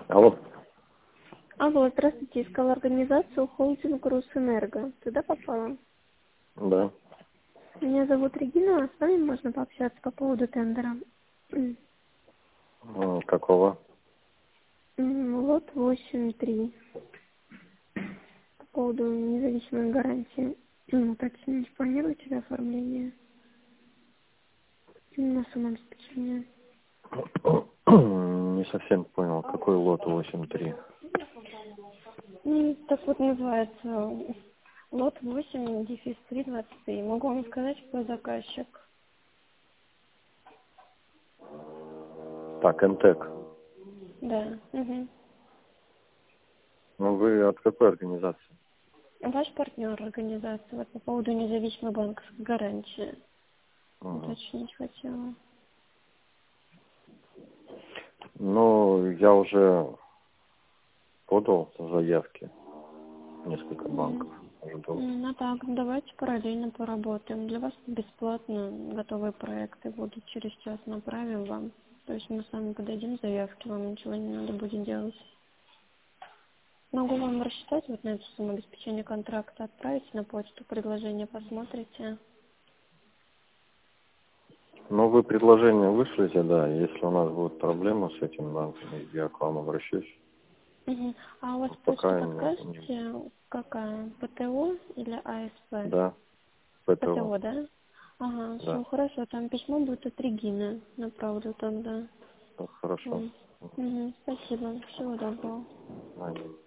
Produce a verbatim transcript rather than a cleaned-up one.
Алло. Алло, здравствуйте. Искала организацию холдинг Русэнерго. Туда попала? Да. Меня зовут Регина. С вами можно пообщаться по поводу тендера. М, Какого? М, Лот восемь три. По поводу независимой гарантии. М, Уточнить, планируете ли оформление на самообеспечение? Не совсем понял, какой лот восемь три. М, Так вот называется. Лот восемь, дефис три, двадцать три. Могу вам сказать, кто заказчик? Так, Энтек. Да. Угу. Ну вы от какой организации? Ваш партнер организации, вот по поводу независимой банковской гарантии. Мгм. Уточнить хотела. Ну, я уже подал заявки в несколько М, банков. Жду. м, Ну так, давайте параллельно поработаем. Для вас бесплатно готовые проекты будут. Через час направим вам. То есть мы сами подадим заявки, вам ничего не надо будет делать. Могу вам рассчитать вот на эту сумму обеспечения контракта, отправить на почту предложение, посмотрите. Ну, вы предложение вышлите, да. Если у нас будут проблемы с этим банком, я к вам обращусь. Мгм. А у вас почта Пока не, не- подскажете, какая? ПТО или АСП? Да, ПТО. ПТО, да? Ага, Да. все хорошо. Там письмо будет от Регины. Направлю тогда. Ну, хорошо. М. Мгм. Спасибо. Всего доброго. Аминь.